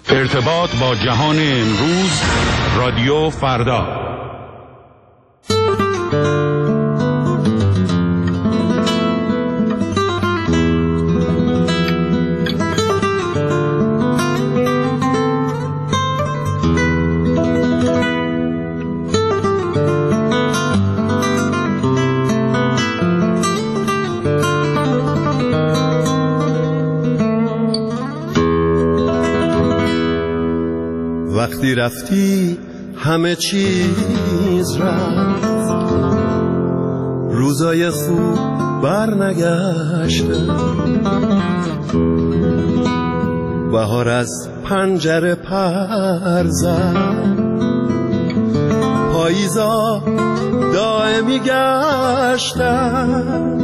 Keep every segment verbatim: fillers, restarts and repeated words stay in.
ارتباط با جهان امروز، رادیو فردا. وقتی رفتی همه چیز رفت، روزای خوب برنگشته، بهار از پنجره پر زد، پاییزا دائمی گشتن.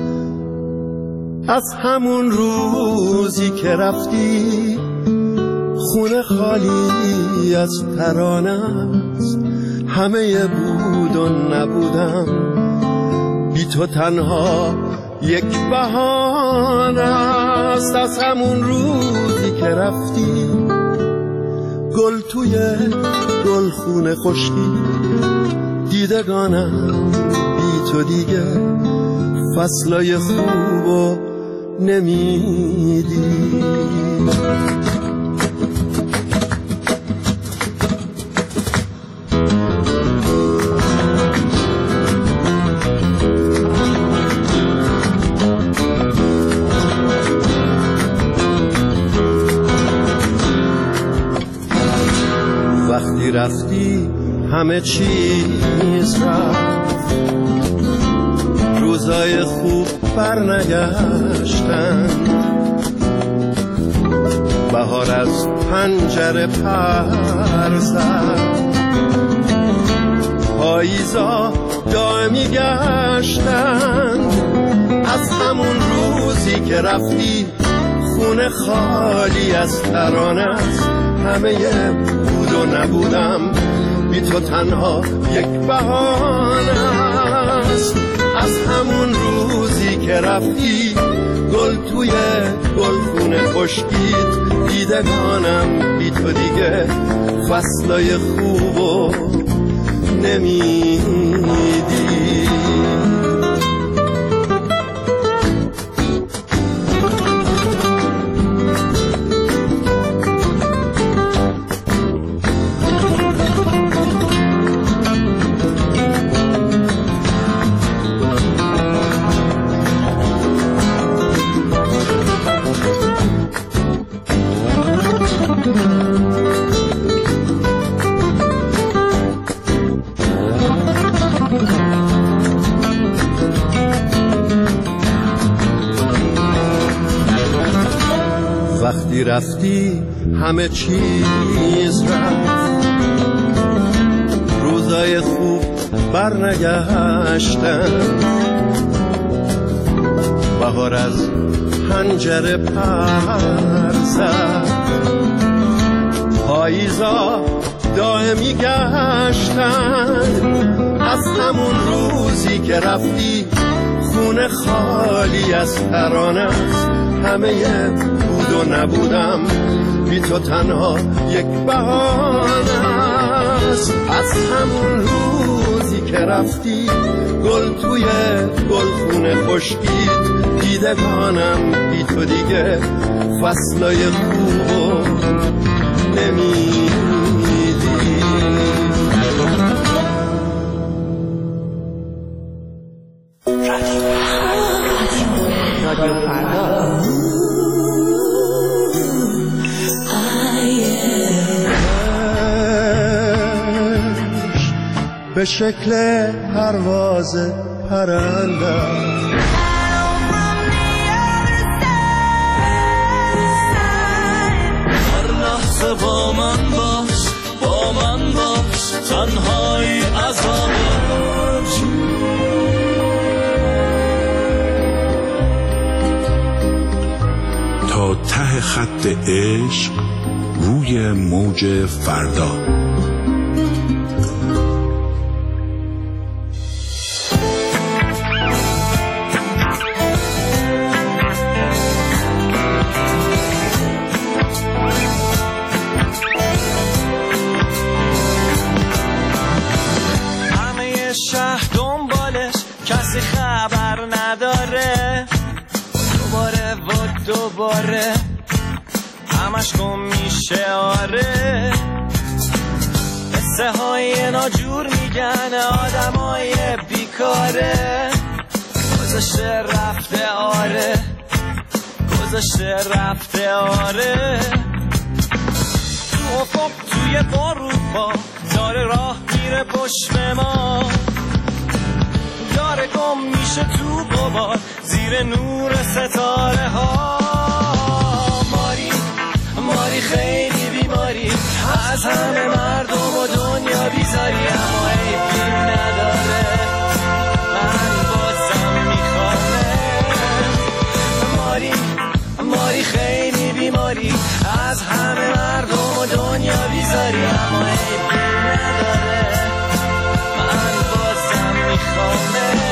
از همون روزی که رفتی خونه خالی از ترانه است، همه بود و نبودم، بی تو تنها یک بهانه است. از همون روزی که رفتی گل توی گل خونه خشکی، دیدگانم بی تو دیگه فصلای خوبو نمیدی. وقتی رفتی همه چیز رفت، روزای خوب برنگشتن، بهار از پنجره پر زد، پاییزا دائمی گشتن. از همون روزی که رفتی خونه خالی از ترانه است، همه بود و نبودم، بی تو تنها یک بهانه است. از همون روزی که رفتی گل توی گل خونه خشکید، دیدگانم بی تو دیگه فصلای خوبو نمیدی. وقتی رفتی همه چیز رفت، روزای خوب برنگشتن، بهار از پنجره پر زد، پاییزا دائمی گشتن. از همون روزی که رفتی خونه خالی از ترانه است، همه بود و نبودم، بی تو تنها یک بهانه است. از همون روزی که رفتی گل توی گل خونه خشکید، دیدگانم بی تو دیگه فصلای خوبو نمیدی. رادیو فردا. به شکل پرواز پرنده هر لحظه با من باش، با من باش، تنهایی عذابم. تا ته خط عشق روی موج فردا. عشقم میشه آره قصه های ناجور میگن آدم های بیکاره گذاشته رفته آره گذاشته رفته آره تو افق توی غروبا داره راه میره پشت ما داره گم میشه تو غبار زیر نور ستاره ها ماری ماری خیلی بیماری از همه مردم و دنیا بیزاری اما عیبی نداره من بازم میخوامت ماری ماری خیلی بیماری از همه مردم و دنیا بیزاری اما عیبی نداره من بازم میخوامت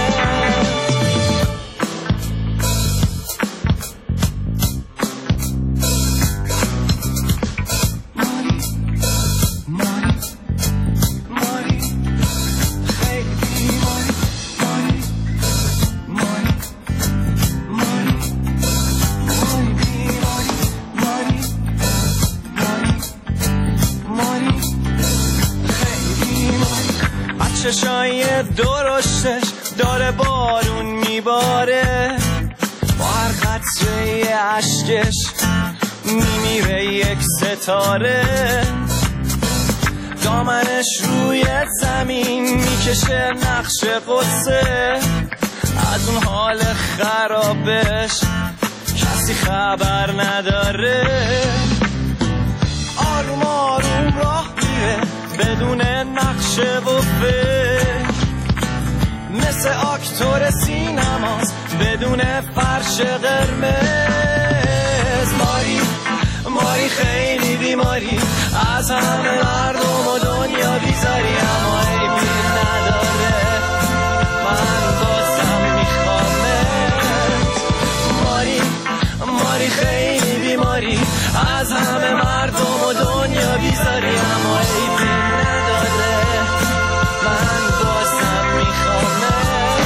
چشای درشتش داره بارون میباره با هر قطره عشقش میمیره یک ستاره دامنش روی زمین میکشه نقش قصه از اون حال خرابش کسی خبر نداره آروم آروم راه میره بدون نقشه و فکر مثل آکتور سینماست بدون فرش قرمز ماری ماری خیلی بیماری از همه مردم و دنیا بیزاری اما عیبی نداره من بازم میخوامت ماری ماری خیلی بیماری از همه مردم و دنیا بیزاری اما عیبی نداره من بازم میخوامت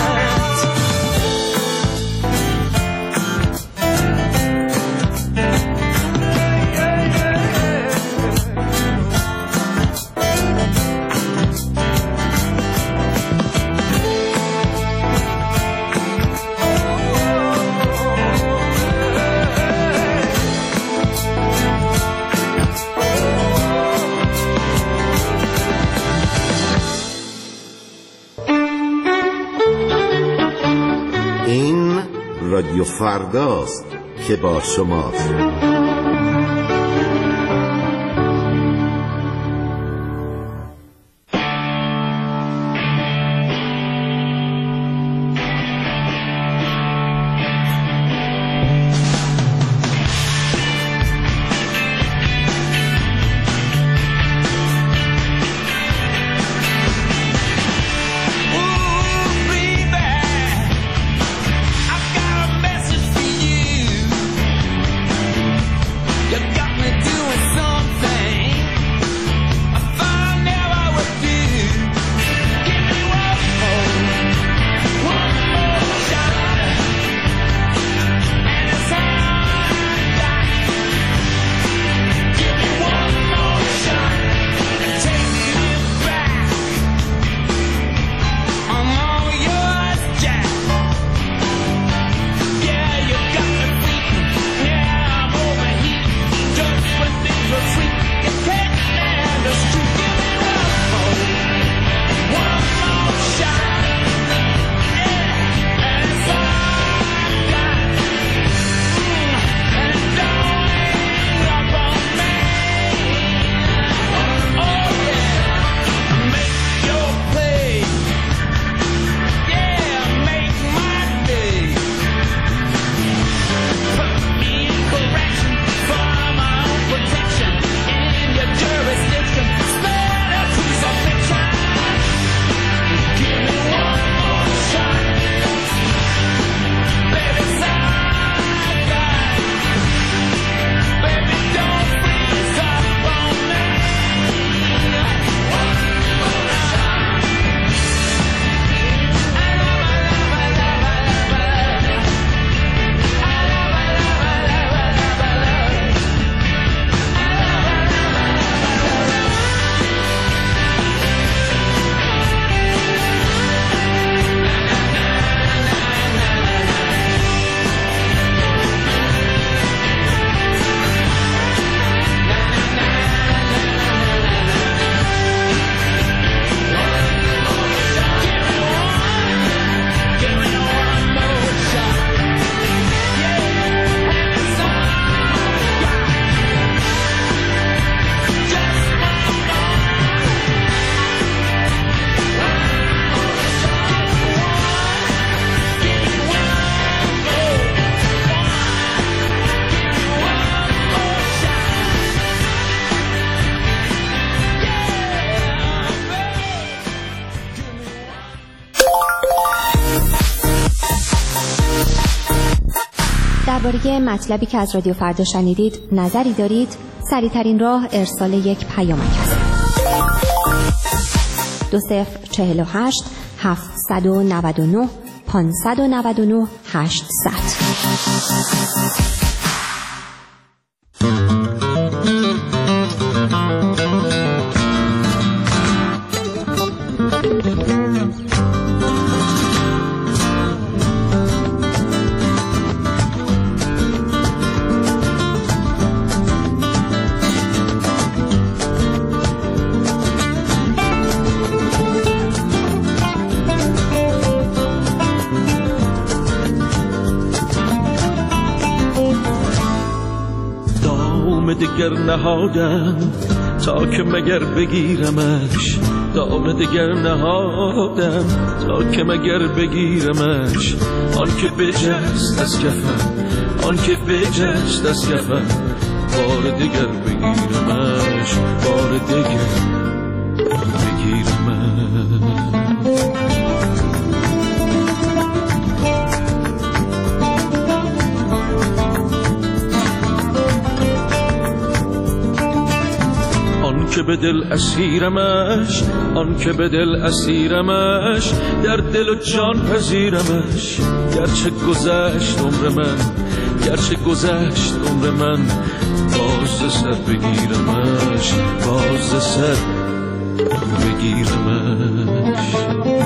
رادیو فرداست که با شماست. درباره مطلبی که از رادیو فردا شنیدید نظری دارید؟ سریع‌ترین راه ارسال یک پیامک است. دو صفر چهل و هشت هفتصد و نود و نه پانصد و نود و نه هشتصد. دگر نهادم تا که مگر بگیرمش، دام دگر نهادم تا که مگر بگیرمش. آن که بجست از کفم، آن که بجست از کفم، بار دگر بگیرمش، بار دگر بگیرمش. آن که به دل اسیرمش، آن که به دل اسیرمش، در دل و جان پذیرمش. گرچه گذشت عمر من، گرچه گذشت عمر من، باز سر بگیرمش، باز سر بگیرمش.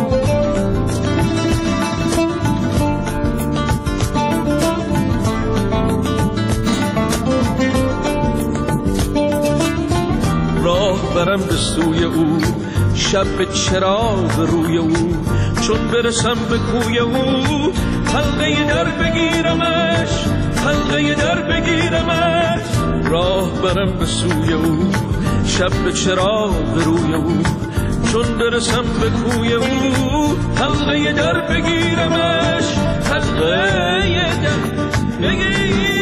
راه برم به سوی او، شب به چراغ روی او، چون برسم به کوی او، حلقه در بگیرمش، حلقه در بگیرمش. راه برم به سوی او، شب به چراغ روی او، چون برسم به کوی او، حلقه در بگیرمش، حلقه در بگیرمش.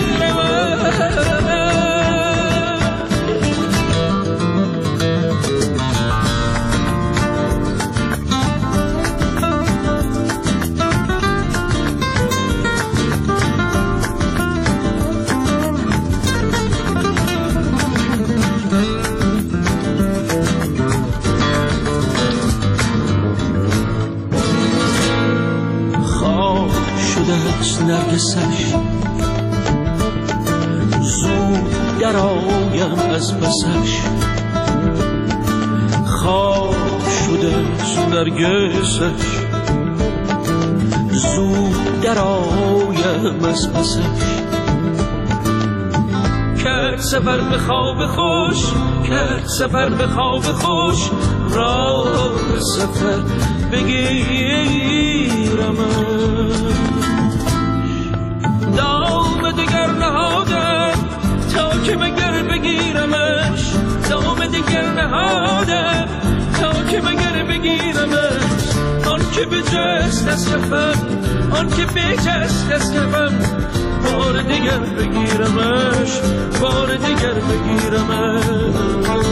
نرگسش زود در آیم از بسش، خواب شده نرگسش زود در آیم از بسش. کرد سفر به خواب خوش، کرد سفر به خواب خوش، راه سفر بگیرمش. دام دگر نهادم تا که مگر بگیرمش، دام دگر نهادم تا که مگر بگیرمش. آن که بجست از کفم، آن که بجست از کفم، بار دگر بگیرمش، بار دگر بگیرمش.